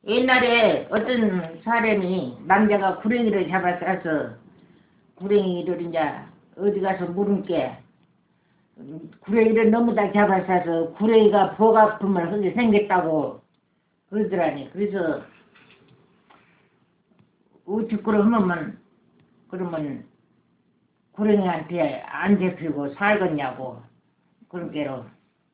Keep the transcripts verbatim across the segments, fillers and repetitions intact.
옛날에 어떤 사람이 남자가 구렁이를 잡아싸서 구렁이를 이제 어디 가서 물은게 구렁이를 너무 다 잡아싸서 구렁이가 복 아픔을 하게 생겼다고 그러더라니. 그래서 어찌그러 하면 그러면 구렁이한테 안 잡히고 살겠냐고. 그런 게로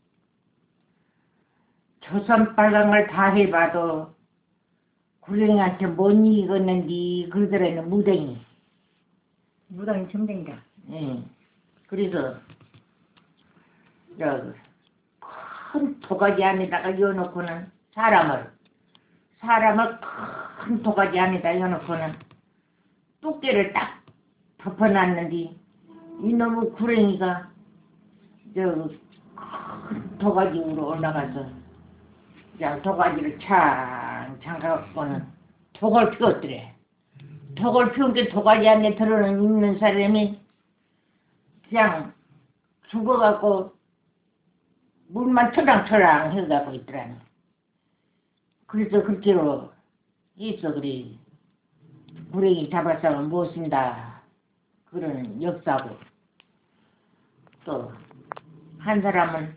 조선 빨강을 다 해봐도 구렁이한테 못 이겼는지 그러더라니. 무댕이. 무당이 점쟁이다. 예. 그래서 저 큰 도가지 안에다가 이어놓고는 사람을 사람을 큰 도가지 안에다 이어놓고는 뚝개를 딱 덮어놨는데 이놈의 구렁이가 저 큰 도가지 위로 올라가서 그냥 도가지를 창 잠가갖고는 독을 피웠더래. 독을 피운 게 도가지 안에 들어는 있는 사람이 그냥 죽어갖고 물만 터랑터랑 해갖고 있더라니. 그래서 그렇게로 있어. 그래 구렁이 잡아싸면 무엇인다 그러는 역사고, 또 한 사람은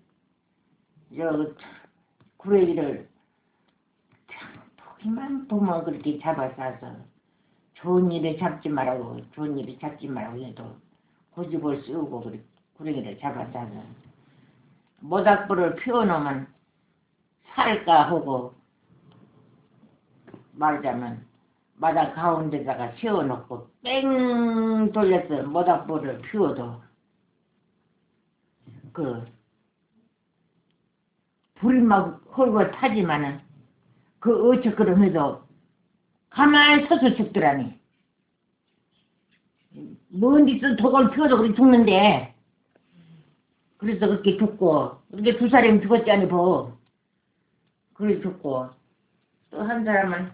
저 구렁이를 참 보기만 보면 그렇게 잡아싸서 좋은 일에 잡지 말라고 좋은 일에 잡지 말라고 해도 고집을 씌우고 그래 구렁이를 잡아싸서 모닥불을 피워놓으면 살까 하고 말하자면 마당 가운데다가 세워놓고 뺑 돌려서 모닥불을 피워도 그 불이 막 헐고 타지만은 그 어쩌그럼 해도 가만히 서서 죽더라니. 먼 데서 독을 피워도 그렇게 죽는데 그래서 그렇게 죽고 그렇게 두 사람이 죽었잖니 뭐. 그래 죽고 또 한 사람은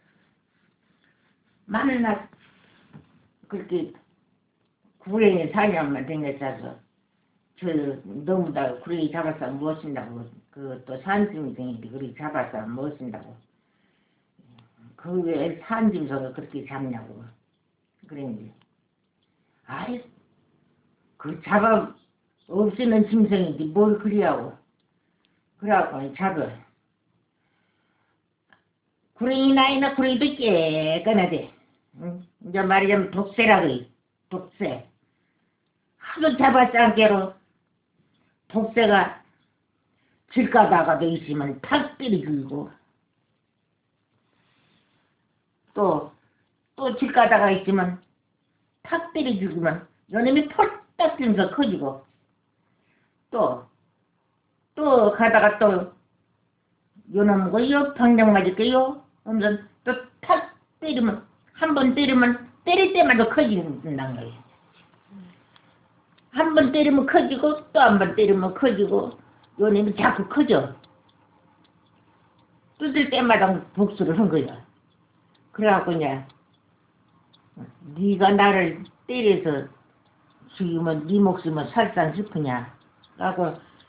만날 그렇게 구렁이 사냥만 댕겼어서 저 너무 다 구렁이 잡아서 무엇인다고 그 또 산짐승인데 그렇게 잡아서 무엇인다고 그 왜 산짐승을 그렇게 잡냐고 그랬는데 아이 그 잡아 없애는 짐승인데 뭘 그리하고 그래갖고 잡아 구렁이 나이나 구렁이도 깨끗하대. 응? 이제 말하자면 독새라고 독새 하도 잡아싸게로 독새가 길 가다가도 있으면 탁 때려주고 또 또 길 가다가 있으면 탁 때려주기만 요놈이 펄딱 뛰면서 커지고 또 또 가다가 또 요놈 거요 방정 맞을게요 하면서 또 탁 때리면 한 번 때리면 때릴 때마다 커진다는 거예요. 한 번 때리면 커지고 또 한 번 때리면 커지고 요놈이 자꾸 커져. 뜯을 때마다 복수를 한 거야. 그래갖고 이제 네가 나를 때려서 죽이면 네 목숨은 살상 싶으냐 라고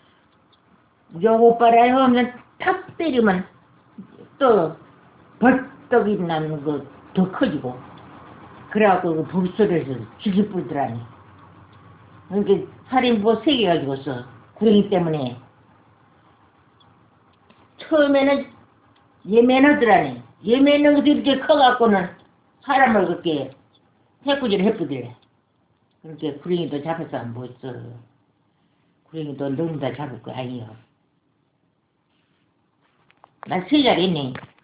요거 봐라요 하면 탁 때리면 또 벌떡 일어나는 거 더 커지고 그래갖고 그 불소리에서 죽이 뿌리더라니. 그러니까 살인 뭐 세 개 가지고 써 구렁이 때문에 처음에는 예매하더라니. 예매는 것도 이렇게 커갖고는 사람을 그렇게 해꾸지를 해쁘더래. 그렇게 구렁이도 잡아서 안 보였어. 구렁이도 너무 다 잡을 거 아니요. 난 세 자리 있네.